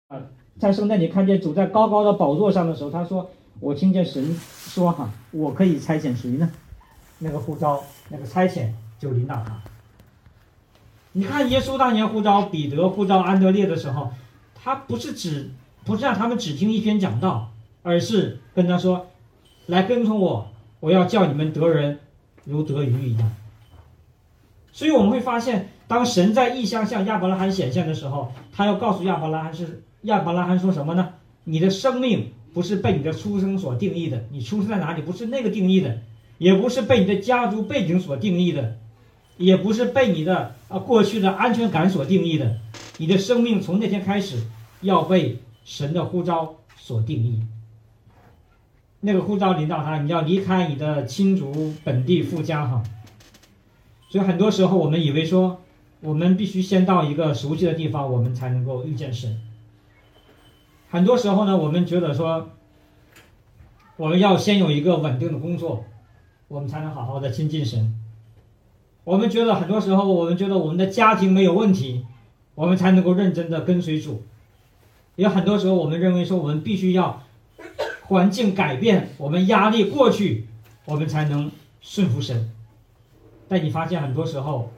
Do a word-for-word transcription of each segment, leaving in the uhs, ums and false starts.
啊，在圣诞节看见主在高高的宝座上的时候，他说：“我听见神说哈，我可以差遣谁呢？那个呼召，那个差遣就临到他。”你看耶稣当年呼召彼得、呼召安德烈的时候，他不是只不是让他们只听一篇讲道，而是跟他说：“来跟从我，我要叫你们得人如得鱼一样。”所以我们会发现，当神在异象向亚伯拉罕显现的时候，他要告诉亚伯拉罕是亚伯拉罕说什么呢？你的生命不是被你的出生所定义的，你出生在哪里不是那个定义的，也不是被你的家族背景所定义的，也不是被你的啊过去的安全感所定义的，你的生命从那天开始要被神的呼召所定义。那个呼召临到他，你要离开你的亲族本地父家哈。所以很多时候我们以为说，我们必须先到一个熟悉的地方，我们才能够遇见神。很多时候呢，我们觉得说，我们要先有一个稳定的工作，我们才能好好的亲近神。我们觉得很多时候，我们觉得我们的家庭没有问题，我们才能够认真的跟随主。有很多时候，我们认为说，我们必须要环境改变，我们压力过去，我们才能顺服神。但你发现很多时候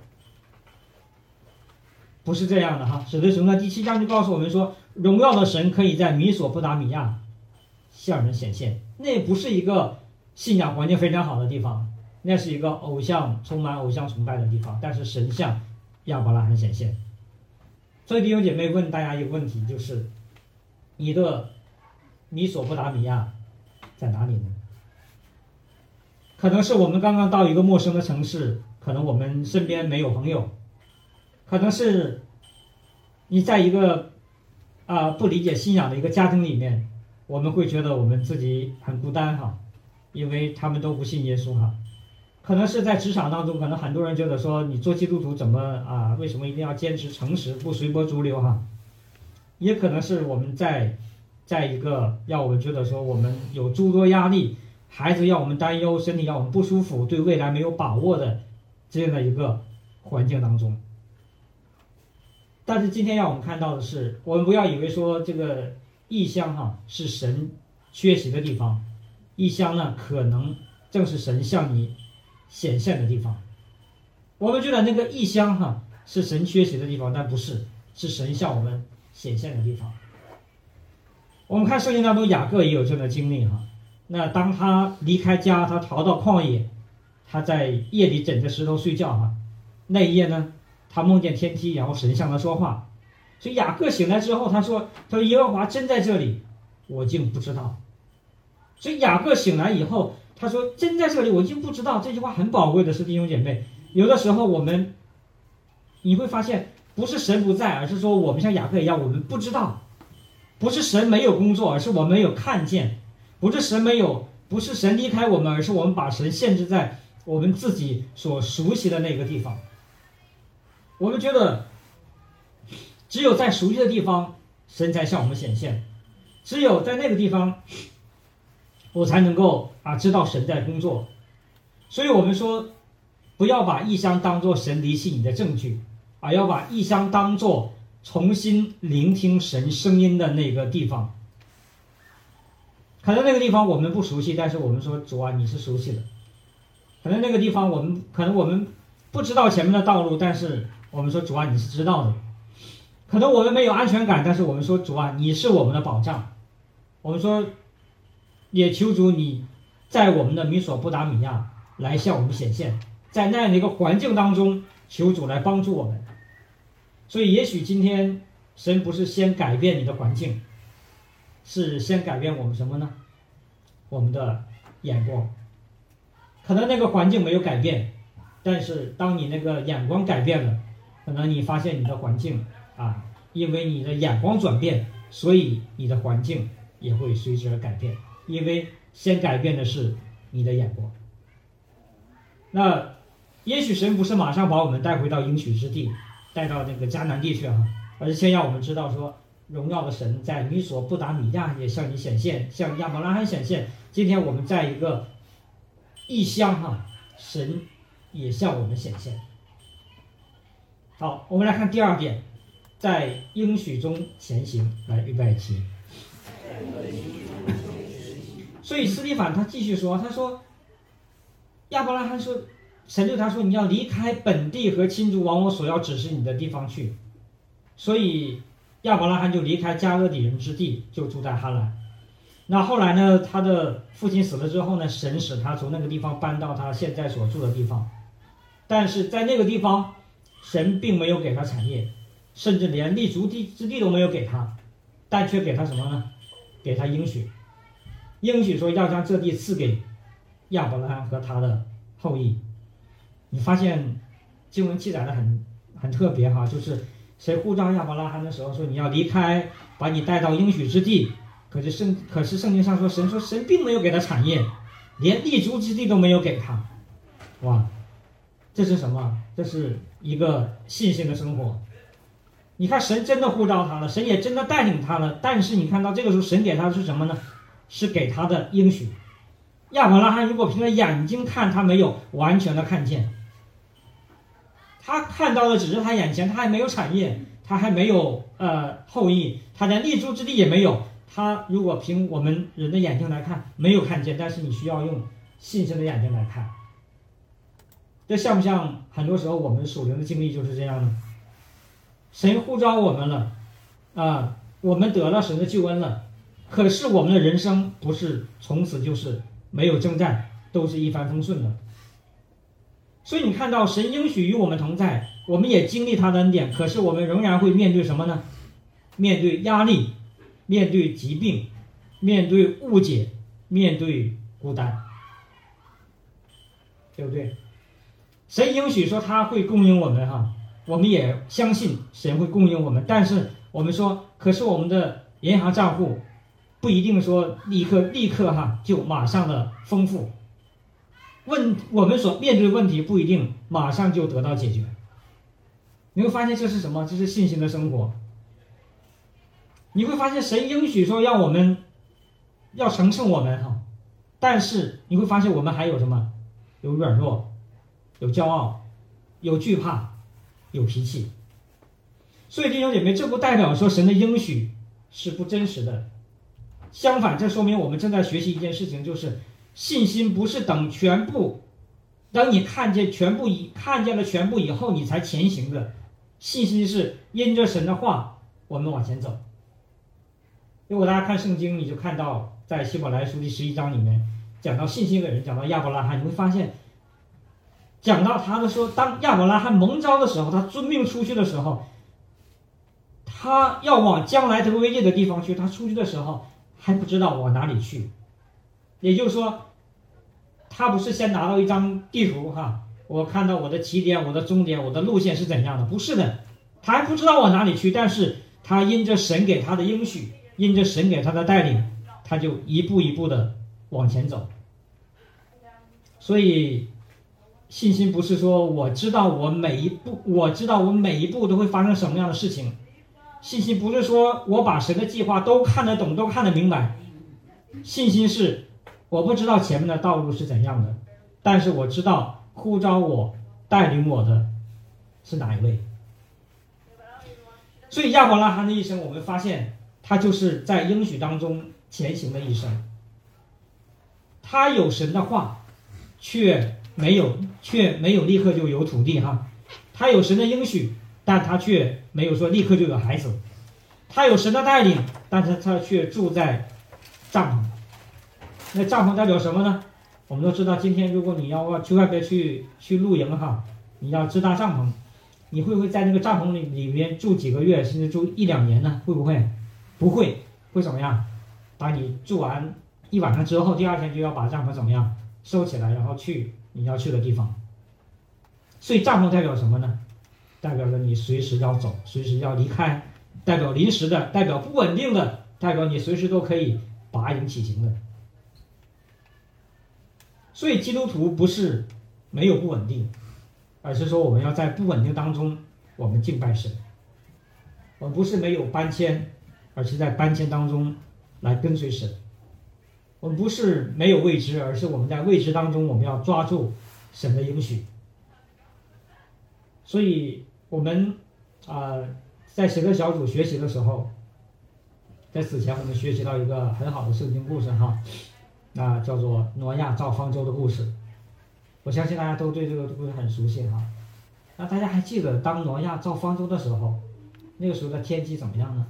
不是这样的哈。使徒行传第七章就告诉我们说，荣耀的神可以在米索不达米亚向人显现。那不是一个信仰环境非常好的地方，那是一个偶像充满偶像崇拜的地方，但是神向亚伯拉罕显现。所以弟兄姐妹问大家一个问题，就是你的米索不达米亚在哪里呢？可能是我们刚刚到一个陌生的城市，可能我们身边没有朋友，可能是你在一个啊、呃、不理解信仰的一个家庭里面，我们会觉得我们自己很孤单哈，因为他们都不信耶稣哈。可能是在职场当中，可能很多人觉得说，你做基督徒怎么啊？为什么一定要坚持诚实，不随波逐流哈？也可能是我们在在一个让我们觉得说，我们有诸多压力。孩子让我们担忧，身体让我们不舒服，对未来没有把握的这样的一个环境当中。但是今天让我们看到的是，我们不要以为说这个异乡哈是神缺席的地方，异乡呢可能正是神向你显现的地方。我们觉得那个异乡哈是神缺席的地方，但不是，是神向我们显现的地方。我们看圣经当中雅各也有这样的经历哈。那当他离开家，他逃到旷野，他在夜里枕着石头睡觉哈。那一夜呢，他梦见天梯，然后神向他说话。所以雅各醒来之后，他说：“他说耶和华真在这里，我竟不知道。”所以雅各醒来以后，他说：“真在这里，我竟不知道。”这句话很宝贵的是，弟兄姐妹，有的时候我们你会发现，不是神不在，而是说我们像雅各一样，我们不知道，不是神没有工作，而是我们没有看见。不是神没有，不是神离开我们，而是我们把神限制在我们自己所熟悉的那个地方。我们觉得，只有在熟悉的地方，神才向我们显现；只有在那个地方，我才能够啊知道神在工作。所以我们说，不要把异乡当作神离弃你的证据，而要把异乡当作重新聆听神声音的那个地方。可能那个地方我们不熟悉，但是我们说主啊，你是熟悉的。可能那个地方我们可能我们不知道前面的道路，但是我们说主啊，你是知道的。可能我们没有安全感，但是我们说主啊，你是我们的保障。我们说也求主你在我们的米索不达米亚来向我们显现，在那样的一个环境当中，求主来帮助我们。所以也许今天神不是先改变你的环境，是先改变我们什么呢？我们的眼光。可能那个环境没有改变，但是当你那个眼光改变了，可能你发现你的环境啊，因为你的眼光转变，所以你的环境也会随之而改变。因为先改变的是你的眼光。那也许神不是马上把我们带回到应许之地，带到那个迦南地去哈，而是先让我们知道说，荣耀的神在米索不达米亚也向你显现，向亚伯拉罕显现。今天我们在一个异乡哈，神也向我们显现。好，我们来看第二点， 在应许中前行，来预备起。所以斯蒂凡他继续说，他说亚伯拉罕说，神对他说，你要离开本地和亲族，往我所要指示你的地方去。所以亚伯拉罕就离开加勒底人之地，就住在哈兰。那后来呢，他的父亲死了之后呢，神使他从那个地方搬到他现在所住的地方，但是在那个地方神并没有给他产业，甚至连立足地之地都没有给他，但却给他什么呢？给他应许，应许说要将这地赐给亚伯拉罕和他的后裔。你发现经文记载的很很特别哈，就是谁呼召亚伯拉罕的时候说你要离开，把你带到应许之地，可是圣可是圣经上说，神说神并没有给他产业，连立足之地都没有给他。哇，这是什么？这是一个信心的生活。你看神真的呼召他了，神也真的带领他了，但是你看到这个时候神给他的是什么呢？是给他的应许。亚伯拉罕如果凭着眼睛看，他没有完全的看见，他看到的只是他眼前，他还没有产业，他还没有呃后裔，他连立足之地也没有。他如果凭我们人的眼睛来看，没有看见，但是你需要用信心的眼睛来看。这像不像很多时候我们属灵的经历就是这样呢？神呼召我们了啊，我们得了神的救恩了，可是我们的人生不是从此就是没有征战，都是一帆风顺的。所以你看到神应许与我们同在，我们也经历他的恩典，可是我们仍然会面对什么呢？面对压力，面对疾病，面对误解，面对孤单，对不对？神应许说他会供应我们哈，我们也相信神会供应我们，但是我们说，可是我们的银行账户不一定说立刻立刻哈就马上的丰富，问我们所面对的问题不一定马上就得到解决。你会发现这是什么？这是信心的生活。你会发现神应许说让我们要承受我们哈，但是你会发现我们还有什么？有软弱，有骄傲，有惧怕，有脾气。所以弟兄姐妹，这不代表说神的应许是不真实的，相反，这说明我们正在学习一件事情，就是信心不是等全部，当你看见全部以看见了全部以后你才前行的，信心是因着神的话我们往前走。如果大家看圣经，你就看到在希伯来书第十一章里面讲到信心的人，讲到亚伯拉罕，你会发现讲到他的说，当亚伯拉罕蒙召的时候，他遵命出去的时候，他要往将来得为业的地方去，他出去的时候还不知道往哪里去。也就是说他不是先拿到一张地图哈，我看到我的起点，我的终点，我的路线是怎样的，不是的，他还不知道往哪里去，但是他因着神给他的应许，因着神给他的带领，他就一步一步的往前走。所以信心不是说我知道我每一步，我知道我每一步都会发生什么样的事情。信心不是说我把神的计划都看得懂，都看得明白。信心是我不知道前面的道路是怎样的，但是我知道呼召我带领我的是哪一位。所以亚伯拉罕的一生，我们发现他就是在应许当中前行的一生。他有神的话，却没有却没有立刻就有土地哈。他有神的应许，但他却没有说立刻就有孩子。他有神的带领，但是他却住在帐篷。那帐篷代表什么呢？我们都知道，今天如果你要去外边去去露营哈，你要支搭帐篷，你会不会在那个帐篷里里面住几个月，甚至住一两年呢？会不会？不会。会怎么样？当你住完一晚上之后，第二天就要把帐篷怎么样收起来，然后去你要去的地方。所以帐篷代表什么呢？代表着你随时要走，随时要离开，代表临时的，代表不稳定的，代表你随时都可以拔营起行的。所以基督徒不是没有不稳定，而是说我们要在不稳定当中我们敬拜神。我们不是没有搬迁，而是在搬迁当中来跟随神。我们不是没有未知，而是我们在未知当中我们要抓住神的应许。所以我们啊、呃， 在十个小组学习的时候，在此前我们学习到一个很好的圣经故事哈，那叫做挪亚造方舟的故事。我相信大家都对这个故事很熟悉哈。那大家还记得当挪亚造方舟的时候，那个时候的天气怎么样呢？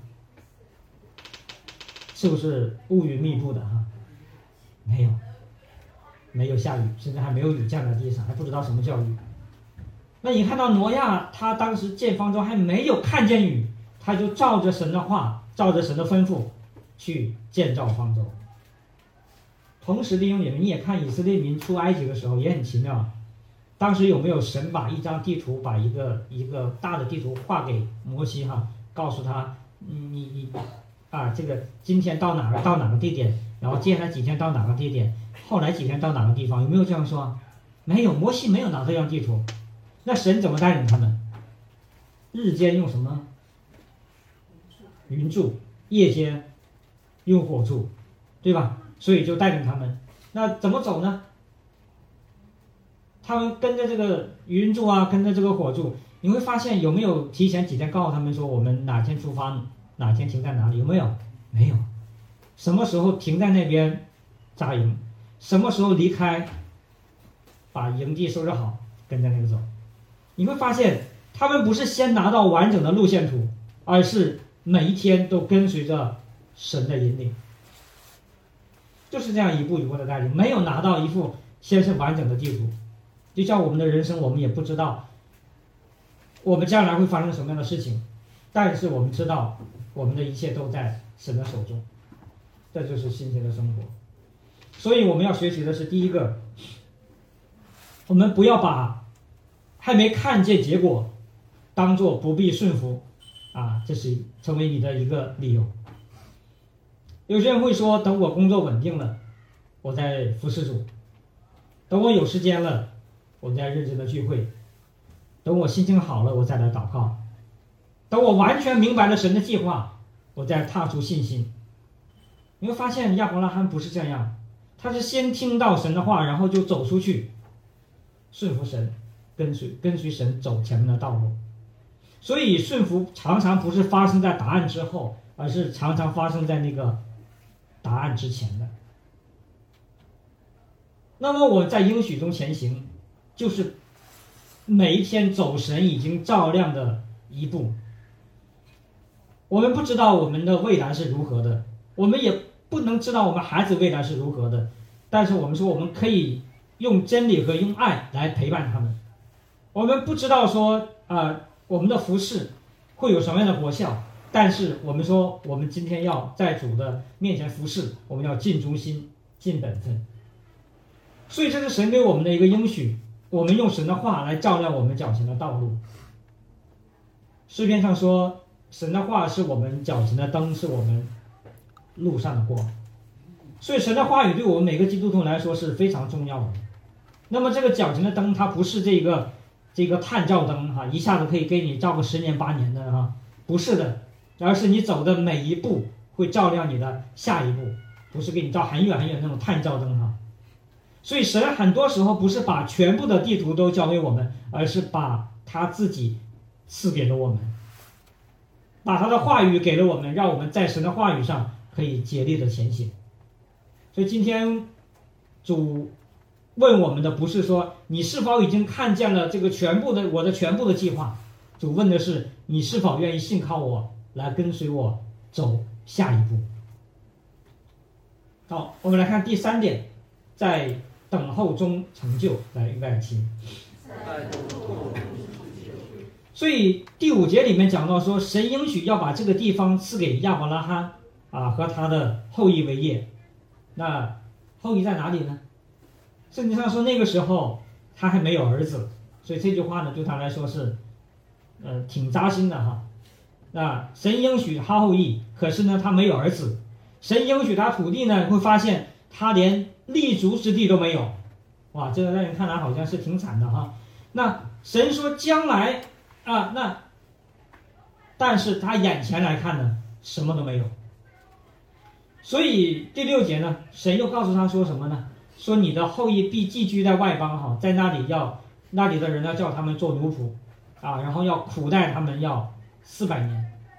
是不是乌云密布的哈？没有，没有下雨，甚至还没有雨降在地上，还不知道什么叫雨。那你看到挪亚他当时建方舟还没有看见雨，他就照着神的话，照着神的吩咐去建造方舟。同时弟兄姐妹，你也看以色列民出埃及的时候也很奇妙，当时有没有神把一张地图，把一个一个大的地图画给摩西哈，告诉他你你你啊，这个今天到哪个到哪个地点，然后接下来几天到哪个地点，后来几天到哪个地方，有没有这样说？没有，摩西没有拿这张地图。那神怎么带领他们？日间用什么？云柱，夜间用火柱，对吧？所以就带领他们。那怎么走呢？他们跟着这个云柱啊，跟着这个火柱，你会发现有没有提前几天告诉他们说我们哪天出发，哪天停在哪里？有没有？没有。什么时候停在那边扎营？什么时候离开？把营地收拾好，跟着那个走。你会发现他们不是先拿到完整的路线图，而是每一天都跟随着神的引领，就是这样一步一步的带领，没有拿到一副先是完整的地图。就像我们的人生，我们也不知道我们将来会发生什么样的事情，但是我们知道我们的一切都在神的手中，这就是新鲜的生活。所以我们要学习的是第一个，我们不要把还没看见结果当作不必顺服啊，这是成为你的一个理由。有些人会说，等我工作稳定了我再服侍主，等我有时间了我再认真的聚会，等我心情好了我再来祷告，等我完全明白了神的计划我再踏出信心。你会发现亚伯拉罕不是这样，他是先听到神的话，然后就走出去顺服神，跟随跟随神走前面的道路。所以顺服常常不是发生在答案之后，而是常常发生在那个答案之前的。那么我在应许中前行，就是每一天走神已经照亮的一步。我们不知道我们的未来是如何的，我们也不能知道我们孩子未来是如何的，但是我们说我们可以用真理和用爱来陪伴他们。我们不知道说啊、呃，我们的服侍会有什么样的果效，但是我们说我们今天要在主的面前服侍，我们要尽忠心尽本分。所以这是神给我们的一个应许，我们用神的话来照亮我们脚前的道路。诗篇上说，神的话是我们脚前的灯，是我们路上的光。所以神的话语对我们每个基督徒来说是非常重要的。那么这个脚前的灯，它不是这个这个探照灯哈，一下子可以给你照个十年八年的哈，不是的，而是你走的每一步会照亮你的下一步，不是给你照很远很远那种探照灯哈。所以神很多时候不是把全部的地图都交给我们，而是把他自己赐给了我们，把他的话语给了我们，让我们在神的话语上可以竭力的前行。所以今天主问我们的不是说你是否已经看见了这个全部的我的全部的计划，主问的是你是否愿意信靠我，来跟随我走下一步。好，我们来看第三点，在等候中成就，来预备起。所以第五节里面讲到说，神应许要把这个地方赐给亚伯拉罕啊和他的后裔为业。那后裔在哪里呢？圣经上说那个时候他还没有儿子，所以这句话呢对他来说是呃挺扎心的哈。那神应许他后裔，可是呢他没有儿子。神应许他土地呢，会发现他连立足之地都没有。哇，这个让人看来好像是挺惨的哈。那神说将来啊，那但是他眼前来看呢，什么都没有。所以第六节呢，神又告诉他说什么呢？说你的后裔必寄居在外邦哈，在那里要那里的人要叫他们做奴仆啊，然后要苦待他们要四百年。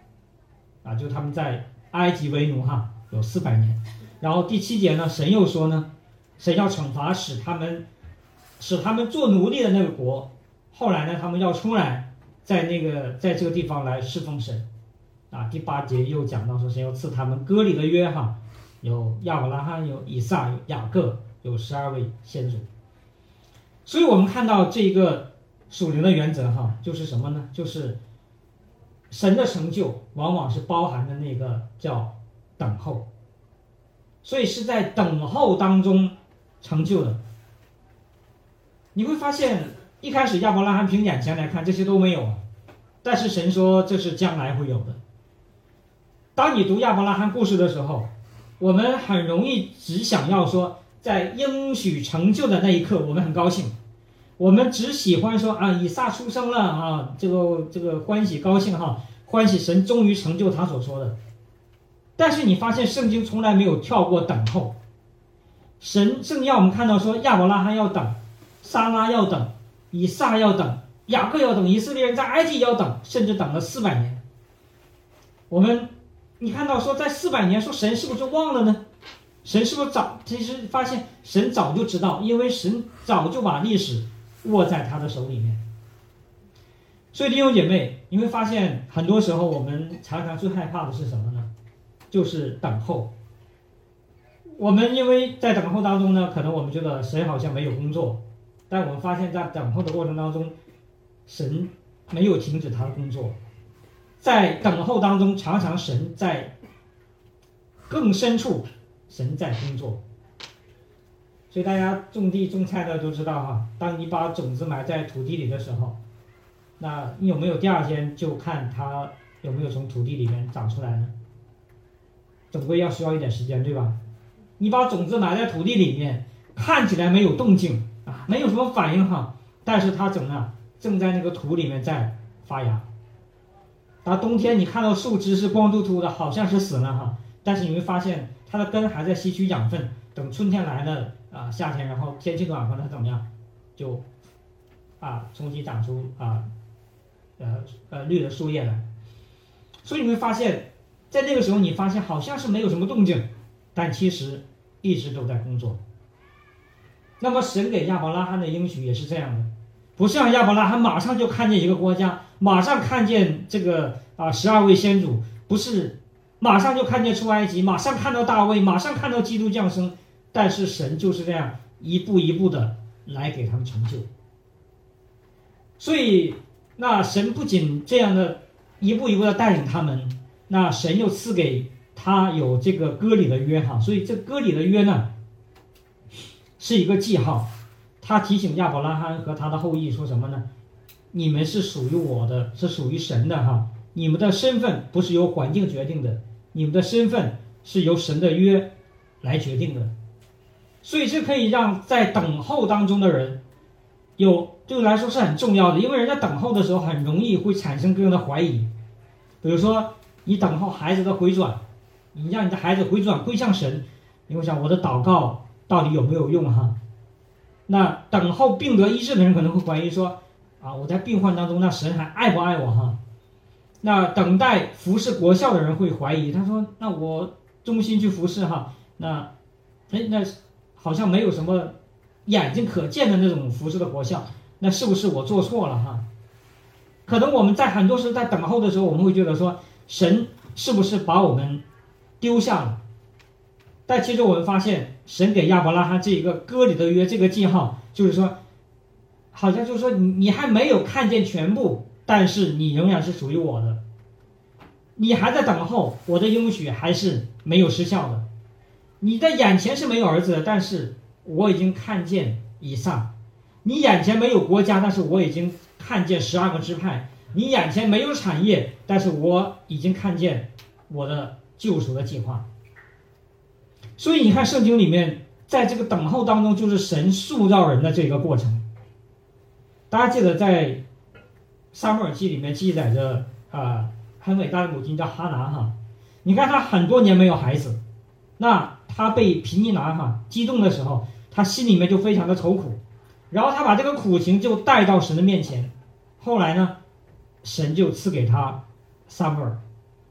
啊，就他们在埃及为奴哈，有四百年。然后第七节呢，神又说呢，神要惩罚使他们使他们做奴隶的那个国，后来呢，他们要出来，在那个在这个地方来侍奉神。啊，第八节又讲到说，神要赐他们割礼的约哈，有亚伯拉罕，有以撒，有雅各，有十二位先祖。所以我们看到这个属灵的原则哈，就是什么呢？就是神的成就往往是包含的那个叫等候，所以是在等候当中成就的。你会发现一开始亚伯拉罕凭眼前来看这些都没有，但是神说这是将来会有的。当你读亚伯拉罕故事的时候，我们很容易只想要说在应许成就的那一刻我们很高兴，我们只喜欢说啊，以撒出生了啊，这个这个欢喜高兴哈，欢喜神终于成就他所说的。但是你发现圣经从来没有跳过等候，神圣经让我们看到说亚伯拉罕要等，撒拉要等，以撒要等，雅各要等，以色列人在埃及要等，甚至等了四百年。我们你看到说在四百年，说神是不是忘了呢？神是不是早其实发现神早就知道，因为神早就把历史握在他的手里面。所以弟兄姐妹，你会发现很多时候我们常常最害怕的是什么呢？就是等候。我们因为在等候当中呢，可能我们觉得神好像没有工作，但我们发现在等候的过程当中，神没有停止他的工作。在等候当中，常常神在更深处，神在工作。所以大家种地种菜的都知道哈，当你把种子埋在土地里的时候，那你有没有第二天就看它有没有从土地里面长出来呢？总归要需要一点时间，对吧？你把种子埋在土地里面，看起来没有动静啊，没有什么反应哈，但是它整啊正在那个土里面在发芽。到冬天你看到树枝是光秃秃的，好像是死了哈，但是你会发现它的根还在吸取养分，等春天来了啊，夏天然后天气暖和了，它怎么样就啊重新长出啊呃呃绿的树叶来。所以你会发现在那个时候你发现好像是没有什么动静，但其实一直都在工作。那么神给亚伯拉罕的应许也是这样的，不是让亚伯拉罕马上就看见一个国家，马上看见这个啊十二位先祖，不是马上就看见出埃及，马上看到大卫，马上看到基督降生，但是神就是这样一步一步的来给他们成就。所以那神不仅这样的一步一步的带领他们，那神又赐给他有这个割礼的约哈，所以这割礼的约呢是一个记号，他提醒亚伯拉罕和他的后裔说什么呢？你们是属于我的，是属于神的哈，你们的身份不是由环境决定的，你们的身份是由神的约来决定的。所以这可以让在等候当中的人有对我来说是很重要的，因为人在等候的时候很容易会产生各样的怀疑。比如说你等候孩子的回转，你让你的孩子回转归向神，你会想我的祷告到底有没有用哈？那等候病得医治的人可能会怀疑说啊，我在病患当中，那神还爱不爱我哈？那等待服侍国校的人会怀疑，他说那我忠心去服侍哈，那哎那好像没有什么眼睛可见的那种服侍的国校，那是不是我做错了哈？可能我们在很多时候在等候的时候，我们会觉得说神是不是把我们丢下了？但其实我们发现神给亚伯拉罕这一个割礼的约，这个记号就是说好像就是说你你还没有看见全部，但是你仍然是属于我的，你还在等候，我的应许还是没有失效的。你在眼前是没有儿子的，但是我已经看见以撒。你眼前没有国家，但是我已经看见十二个支派。你眼前没有产业，但是我已经看见我的救赎的计划。所以你看圣经里面在这个等候当中，就是神塑造人的这个过程。大家记得在撒母耳记里面记载着啊、呃，很伟大的母亲叫哈拿哈，你看她很多年没有孩子，那她被毗尼拿哈激动的时候，她心里面就非常的愁苦，然后她把这个苦情就带到神的面前，后来呢，神就赐给她撒母耳，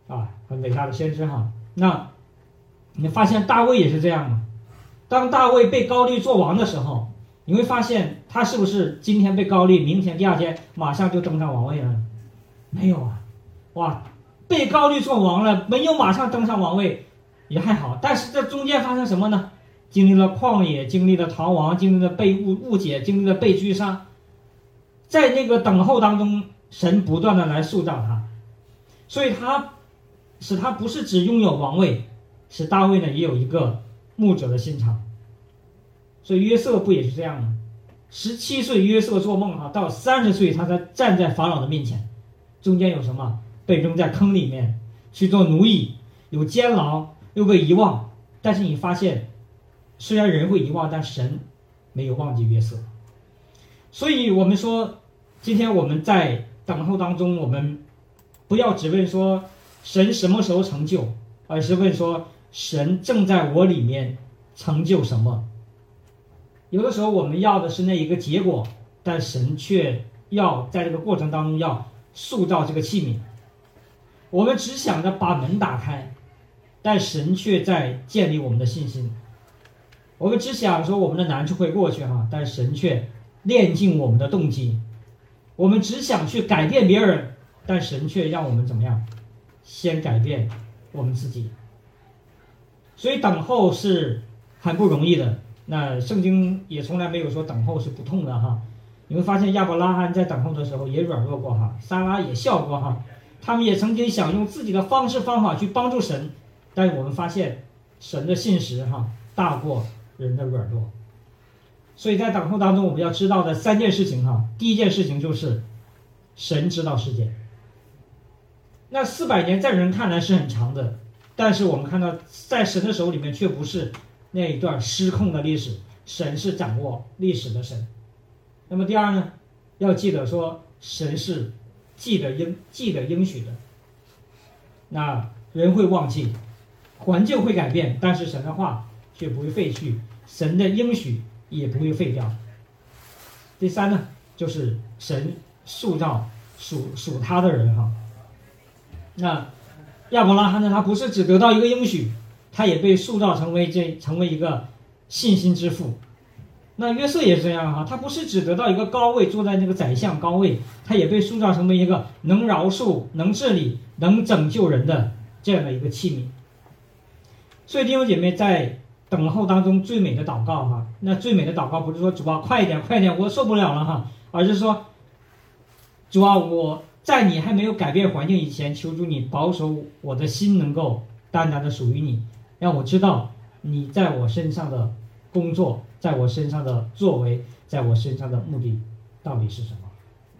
啊，很伟大的先知哈。那你发现大卫也是这样吗？当大卫被高利做王的时候，你会发现他是不是今天被高利，明天第二天马上就登上王位了？没有啊，哇，被高利做王了，没有马上登上王位也还好，但是这中间发生什么呢？经历了旷野，经历了逃亡，经历了被误误解，经历了被狙杀，在那个等候当中，神不断的来塑造他，所以他使他不是只拥有王位，使大卫呢也有一个牧者的心肠。所以约瑟不也是这样吗？十七岁约瑟做梦哈，到三十岁他才站在法老的面前，中间有什么？被扔在坑里面去做奴役，有监牢，又被遗忘。但是你发现，虽然人会遗忘，但神没有忘记约瑟。所以我们说，今天我们在等候当中，我们不要只问说神什么时候成就，而是问说神正在我里面成就什么。有的时候我们要的是那一个结果，但神却要在这个过程当中要塑造这个器皿。我们只想着把门打开，但神却在建立我们的信心。我们只想说我们的难处会过去哈，但神却炼净我们的动机。我们只想去改变别人，但神却让我们怎么样？先改变我们自己。所以等候是很不容易的。那圣经也从来没有说等候是不痛的哈。你会发现亚伯拉罕在等候的时候也软弱过哈，撒拉也笑过哈，他们也曾经想用自己的方式方法去帮助神，但是我们发现神的信实哈大过人的软弱。所以在等候当中我们要知道的三件事情哈，第一件事情就是神知道时间。那四百年在人看来是很长的，但是我们看到在神的手里面却不是那一段失控的历史，神是掌握历史的神。那么第二呢，要记得说神是记得应记得应许的。那人会忘记，环境会改变，但是神的话却不会废去，神的应许也不会废掉。第三呢，就是神塑造属属他的人哈。那亚伯拉罕呢，他不是只得到一个应许，他也被塑造成为这成为一个信心之父。那约瑟也是这样哈，他不是只得到一个高位，坐在那个宰相高位，他也被塑造成为一个能饶恕、能治理、能拯救人的这样的一个器皿。所以弟兄姐妹，在等候当中最美的祷告哈，那最美的祷告不是说主啊快一点快一点我受不了了哈，而是说主啊我在你还没有改变环境以前，求主你保守我的心能够单单的属于你，让我知道你在我身上的工作，在我身上的作为，在我身上的目的到底是什么。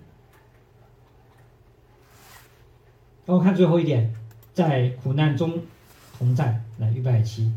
我们看最后一点，在苦难中同在，来预备起。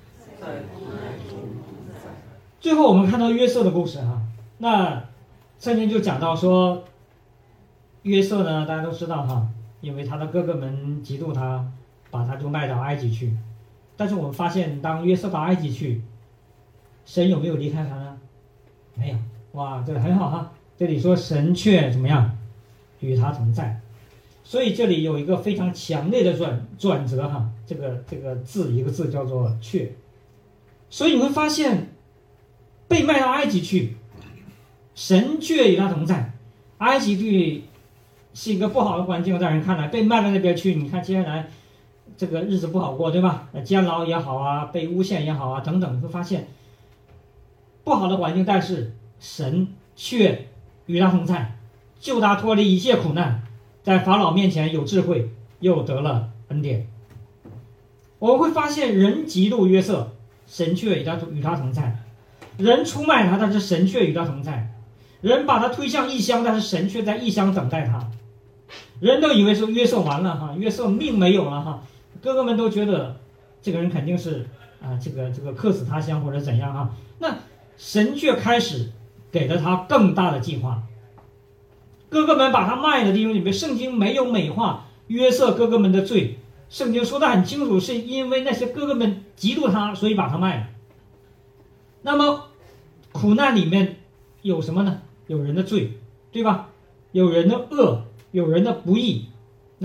最后我们看到约瑟的故事哈，那圣经就讲到说约瑟呢，大家都知道哈，因为他的哥哥们嫉妒他，把他就卖到埃及去。但是我们发现当约瑟到埃及去，神有没有离开他呢？没有。哇，这个很好哈，这里说神却怎么样与他同在。所以这里有一个非常强烈的转转折哈，这个这个字一个字叫做却。所以你会发现被卖到埃及去，神却与他同在。埃及地是一个不好的环境，在人看来被卖到那边去，你看接下来这个日子不好过，对吧？监牢也好啊，被诬陷也好啊等等，你会发现不好的环境，但是神却与他同在，救他脱离一切苦难，在法老面前有智慧，又得了恩典。我们会发现人嫉妒约瑟，神却与他与他同在；人出卖他，但是神却与他同在；人把他推向异乡，但是神却在异乡等待他。人都以为是约瑟完了哈，约瑟命没有了哈，哥哥们都觉得这个人肯定是啊，这个这个客死他乡或者怎样哈。那神却开始给了他更大的计划。哥哥们把他卖的地方里面，圣经没有美化约瑟哥哥们的罪，圣经说得很清楚，是因为那些哥哥们嫉妒他，所以把他卖了。那么苦难里面有什么呢？有人的罪，对吧？有人的恶，有人的不义。那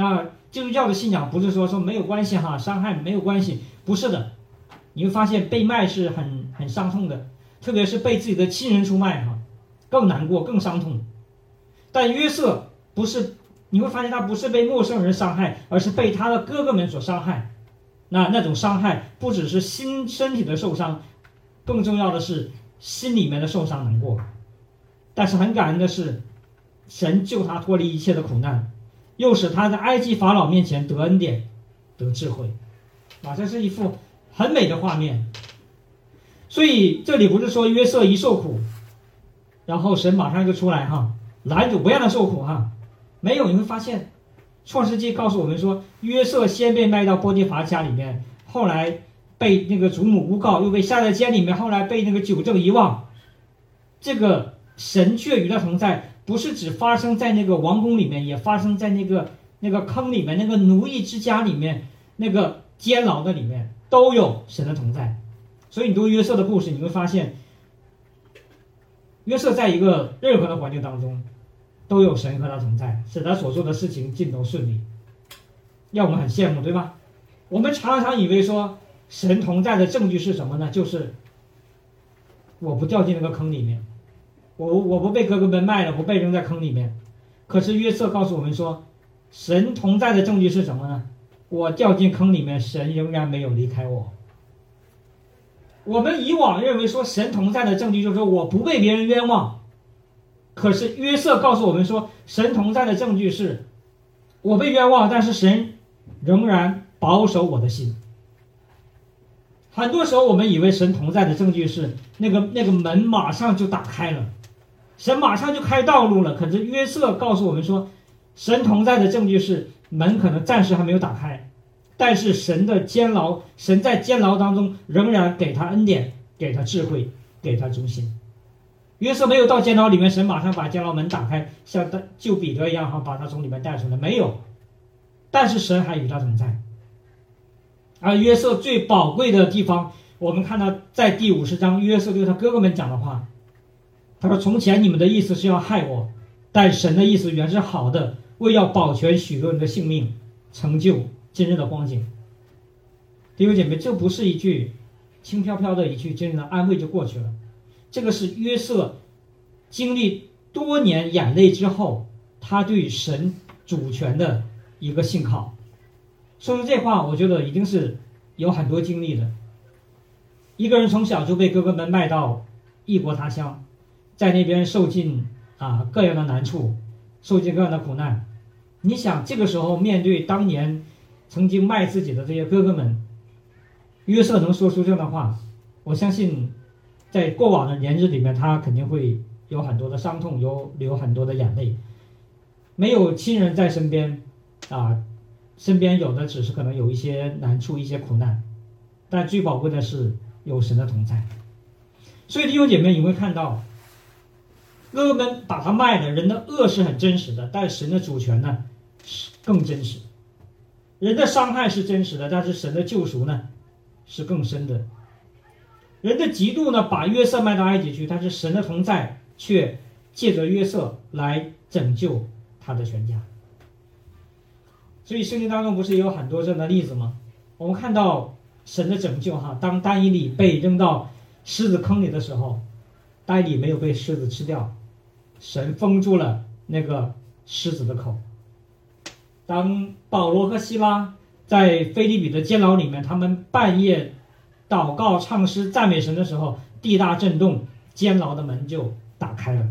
基督教的信仰不是说说没有关系哈，伤害没有关系，不是的。你会发现被卖是很很伤痛的，特别是被自己的亲人出卖哈，更难过更伤痛。但约瑟不是，你会发现他不是被陌生人伤害，而是被他的哥哥们所伤害。那那种伤害不只是心身体的受伤，更重要的是心里面的受伤难过。但是很感恩的是，神救他脱离一切的苦难，又使他在埃及法老面前得恩典得智慧啊，这是一幅很美的画面。所以这里不是说约瑟一受苦，然后神马上就出来哈拦阻不让他受苦哈，没有。你会发现创世纪告诉我们说，约瑟先被卖到波提乏家里面，后来被那个祖母诬告，又被下在监里面，后来被那个酒政遗忘。这个神却与他同在，不是只发生在那个王宫里面，也发生在那个那个坑里面，那个奴役之家里面，那个监牢的里面，都有神的同在。所以你读约瑟的故事，你会发现约瑟在一个任何的环境当中都有神和他同在，使他所做的事情尽头顺利，让我们很羡慕，对吧？我们常常以为说神同在的证据是什么呢？就是我不掉进那个坑里面，我我不被哥哥们卖了，不被扔在坑里面。可是约瑟告诉我们说，神同在的证据是什么呢？我掉进坑里面，神仍然没有离开我。我们以往认为说神同在的证据就是说我不被别人冤枉，可是约瑟告诉我们说，神同在的证据是我被冤枉，但是神仍然保守我的心。很多时候我们以为神同在的证据是那个那个门马上就打开了，神马上就开道路了。可是约瑟告诉我们说，神同在的证据是门可能暂时还没有打开，但是神的监牢，神在监牢当中仍然给他恩典，给他智慧，给他忠心。约瑟没有到监牢里面，神马上把监牢门打开，像救彼得一样哈，把他从里面带出来，没有。但是神还与他同在。而约瑟最宝贵的地方，我们看到在第五十章，约瑟对他哥哥们讲的话，他说：“从前你们的意思是要害我，但神的意思原是好的，为要保全许多人的性命，成就今日的光景。”弟兄姐妹，这不是一句轻飘飘的一句真正的安慰就过去了，这个是约瑟经历多年眼泪之后，他对神主权的一个信靠。说出这话，我觉得已经是有很多经历的。一个人从小就被哥哥们卖到异国他乡，在那边受尽啊各样的难处，受尽各样的苦难。你想这个时候面对当年曾经卖自己的这些哥哥们，约瑟能说出这样的话，我相信在过往的年日里面，他肯定会有很多的伤痛，有流很多的眼泪。没有亲人在身边啊，身边有的只是可能有一些难处，一些苦难，但最宝贵的是有神的同在。所以弟兄姐妹，你会看到哥哥们把他卖了，人的恶是很真实的，但神的主权呢是更真实。人的伤害是真实的，但是神的救赎呢是更深的。人的嫉妒呢把约瑟卖到埃及去，但是神的同在却借着约瑟来拯救他的全家。所以圣经当中不是也有很多这样的例子吗？我们看到神的拯救哈，当但以理被扔到狮子坑里的时候，但以理没有被狮子吃掉，神封住了那个狮子的口。当保罗和希拉在腓立比的监牢里面，他们半夜祷告唱诗赞美神的时候，地大震动，监牢的门就打开了。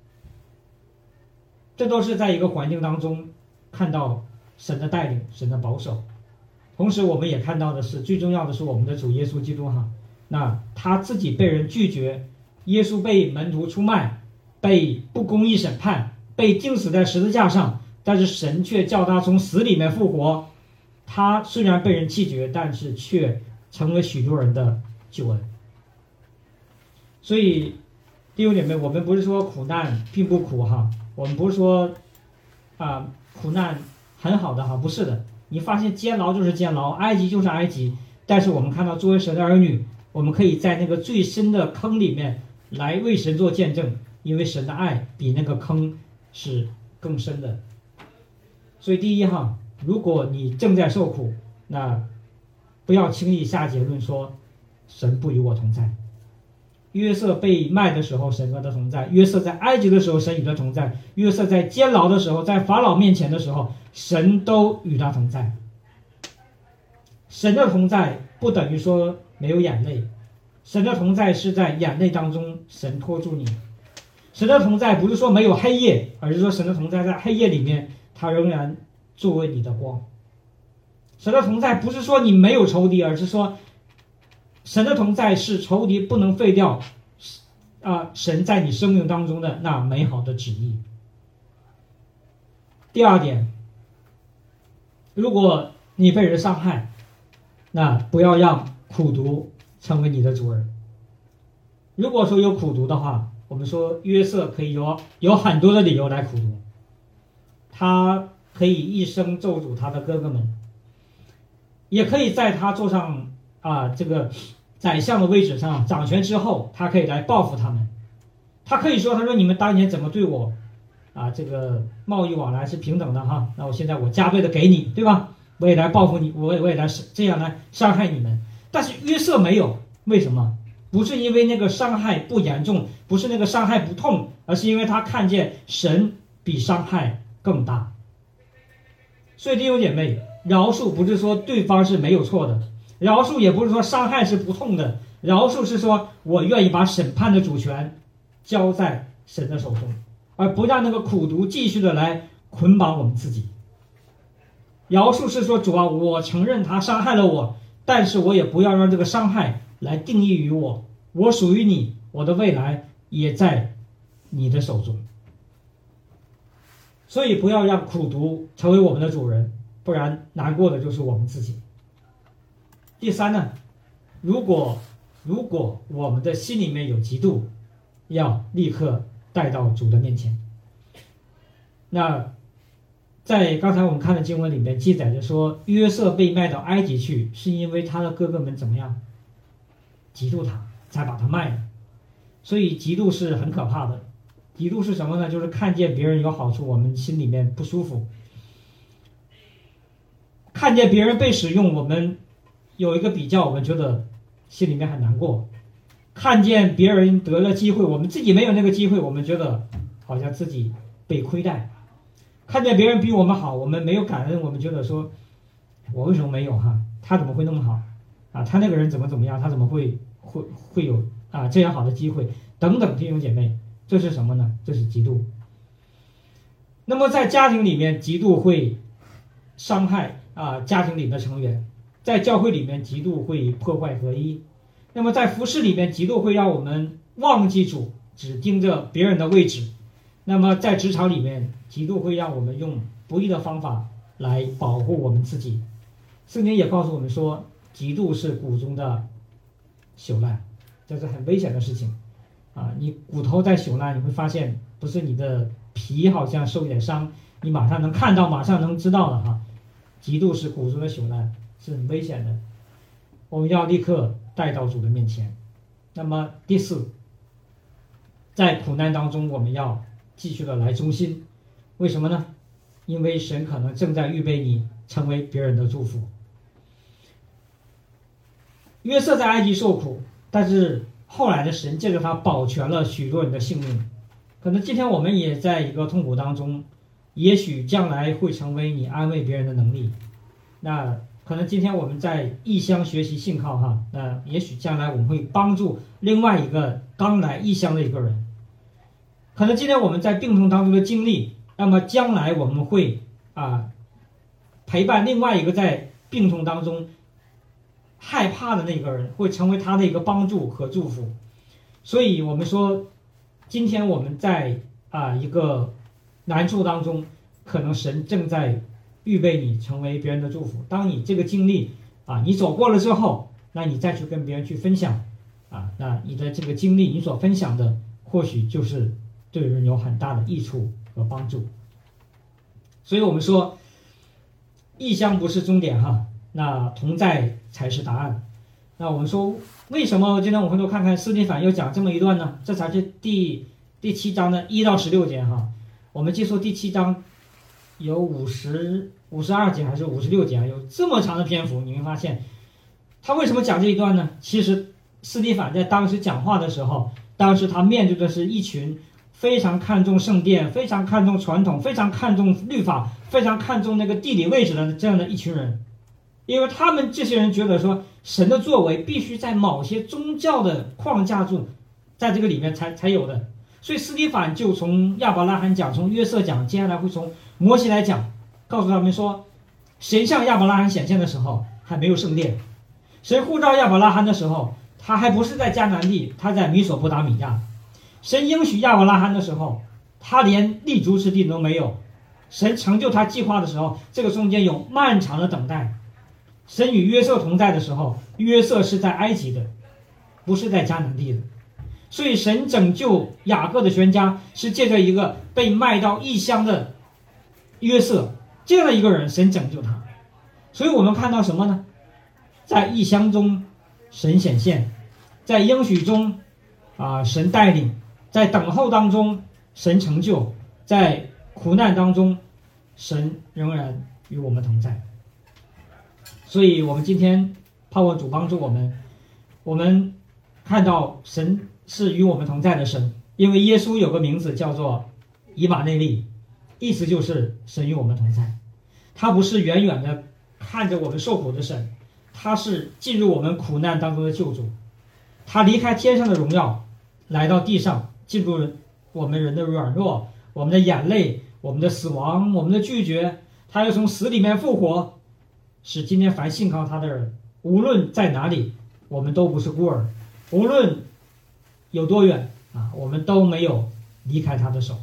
这都是在一个环境当中看到神的带领，神的保守。同时我们也看到的是，最重要的是我们的主耶稣基督哈，那他自己被人拒绝，耶稣被门徒出卖，被不公义审判，被钉死在十字架上，但是神却叫他从死里面复活。他虽然被人弃绝，但是却成为许多人的救恩。所以弟兄姐妹，我们不是说苦难并不苦哈，我们不是说啊苦难很好的哈，不是的。你发现监牢就是监牢，埃及就是埃及，但是我们看到作为神的儿女，我们可以在那个最深的坑里面来为神做见证，因为神的爱比那个坑是更深的。所以第一哈， 如果你正在受苦，那不要轻易下结论说神不与我同在。约瑟被卖的时候，神和他同在；约瑟在埃及的时候，神与他同在；约瑟在监牢的时候，在法老面前的时候，神都与他同在。神的同在不等于说没有眼泪，神的同在是在眼泪当中神托住你。神的同在不是说没有黑夜，而是说神的同在在黑夜里面，他仍然作为你的光。神的同在不是说你没有仇敌，而是说神的同在是仇敌不能废掉啊，神在你生命当中的那美好的旨意。第二点，如果你被人伤害，那不要让苦毒成为你的主人。如果说有苦毒的话，我们说约瑟可以有有很多的理由来苦毒，他可以一生咒诅他的哥哥们，也可以在他坐上啊这个宰相的位置上掌权之后，他可以来报复他们。他可以说，他说你们当年怎么对我啊这个贸易往来是平等的哈，那我现在我加倍的给你，对吧？我也来报复你，我也我也来这样来伤害你们。但是约瑟没有，为什么？不是因为那个伤害不严重，不是那个伤害不痛，而是因为他看见神比伤害更大。所以弟兄姐妹，饶恕不是说对方是没有错的，饶恕也不是说伤害是不痛的，饶恕是说我愿意把审判的主权交在神的手中，而不让那个苦毒继续的来捆绑我们自己。饶恕是说，主啊，我承认他伤害了我，但是我也不要让这个伤害来定义于我，我属于你，我的未来也在你的手中。所以不要让苦毒成为我们的主人，不然难过的就是我们自己。第三呢，如果如果我们的心里面有嫉妒，要立刻带到主的面前。那在刚才我们看的经文里面记载着说，约瑟被卖到埃及去，是因为他的哥哥们怎么样？嫉妒他，才把他卖了。所以嫉妒是很可怕的。嫉妒是什么呢？就是看见别人有好处，我们心里面不舒服；看见别人被使用，我们有一个比较，我们觉得心里面很难过；看见别人得了机会，我们自己没有那个机会，我们觉得好像自己被亏待；看见别人比我们好，我们没有感恩，我们觉得说，我为什么没有哈？他怎么会那么好啊？他那个人怎么怎么样？他怎么会会会有啊这样好的机会？等等，弟兄姐妹，这是什么呢？这是嫉妒。那么在家庭里面，嫉妒会伤害啊家庭里的成员；在教会里面，嫉妒会破坏合一。那么在服事里面，嫉妒会让我们忘记主，只盯着别人的位置。那么在职场里面，嫉妒会让我们用不义的方法来保护我们自己。圣经也告诉我们说，嫉妒是骨中的朽烂，这是很危险的事情啊！你骨头在朽烂，你会发现不是你的皮好像受一点伤，你马上能看到，马上能知道了哈。嫉妒是骨中的朽烂，是很危险的，我们要立刻带到主的面前。那么第四，在苦难当中，我们要继续的来忠心。为什么呢？因为神可能正在预备你成为别人的祝福。约瑟在埃及受苦，但是后来的神借着他保全了许多人的性命。可能今天我们也在一个痛苦当中，也许将来会成为你安慰别人的能力。那可能今天我们在异乡学习信靠哈，那也许将来我们会帮助另外一个刚来异乡的一个人。可能今天我们在病痛当中的经历，那么将来我们会啊陪伴另外一个在病痛当中害怕的那个人，会成为他的一个帮助和祝福。所以我们说，今天我们在啊一个难处当中，可能神正在预备你成为别人的祝福。当你这个经历啊你走过了之后，那你再去跟别人去分享啊，那你的这个经历，你所分享的或许就是对人有很大的益处和帮助。所以我们说，异乡不是终点哈，那同在才是答案。那我们说，为什么今天我们回头看看司提反又讲这么一段呢？这才是第第七章的一到十六节哈。我们接触第七章有五十五十二节还是五十六节，有这么长的篇幅，你会发现他为什么讲这一段呢？其实司提反在当时讲话的时候，当时他面对的是一群非常看重圣殿、非常看重传统、非常看重律法、非常看重那个地理位置的这样的一群人，因为他们这些人觉得说神的作为必须在某些宗教的框架中，在这个里面才才有的。所以司提反就从亚伯拉罕讲，从约瑟讲，接下来会从摩西来讲，告诉他们说，神向亚伯拉罕显现的时候还没有圣殿，神呼召亚伯拉罕的时候，他还不是在迦南地，他在米索不达米亚。神应许亚伯拉罕的时候，他连立足之地都没有。神成就他计划的时候，这个中间有漫长的等待。神与约瑟同在的时候，约瑟是在埃及的，不是在迦南地的。所以神拯救雅各的全家是借着一个被卖到异乡的约瑟这样的一个人，神拯救他。所以我们看到什么呢？在异乡中神显现，在应许中啊、呃、神带领，在等候当中神成就，在苦难当中神仍然与我们同在。所以我们今天盼望主帮助我们，我们看到神是与我们同在的神，因为耶稣有个名字叫做以马内利，意思就是神与我们同在。他不是远远的看着我们受苦的神，他是进入我们苦难当中的救主。他离开天上的荣耀来到地上，进入我们人的软弱，我们的眼泪，我们的死亡，我们的拒绝，他又从死里面复活，使今天凡信靠他的人，无论在哪里，我们都不是孤儿，无论有多远啊，我们都没有离开他的手。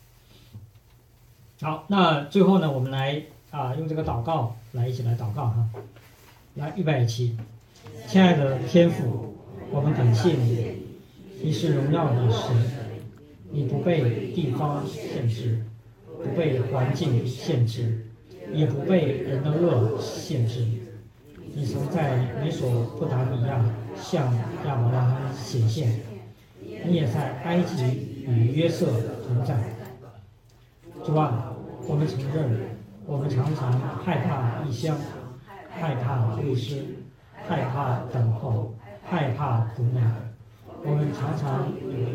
好，那最后呢，我们来啊用这个祷告来一起来祷告哈。来，预备起。亲爱的天父，我们感谢你，你是荣耀的神，你不被地方限制，不被环境限制，也不被人的恶限制。你曾在美索不达米亚向亚伯拉罕显现，你也在埃及与约瑟同在。主啊，我们承认，我们常常害怕异乡，害怕未知，害怕等候，害怕苦难。我们常常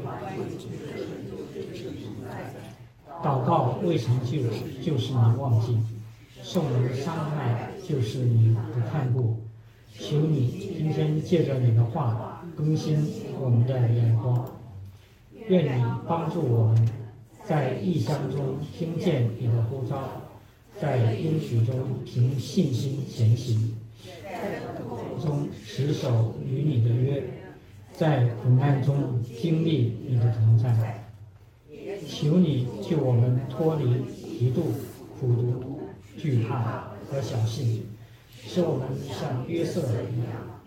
祷告未成就，就是你忘记；受人伤害，就是你不看顾。求你今天借着你的话更新我们的眼光，愿你帮助我们在异乡中听见你的呼召，在应许中凭信心前行，中持守与你的约，在苦难中经历你的同在。求你救我们脱离嫉妒、苦毒、惧怕和小信，使我们像约瑟一样，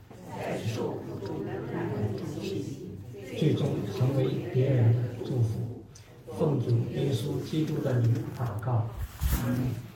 最终成为别人的祝福。奉主耶稣基督的名祷告，阿们。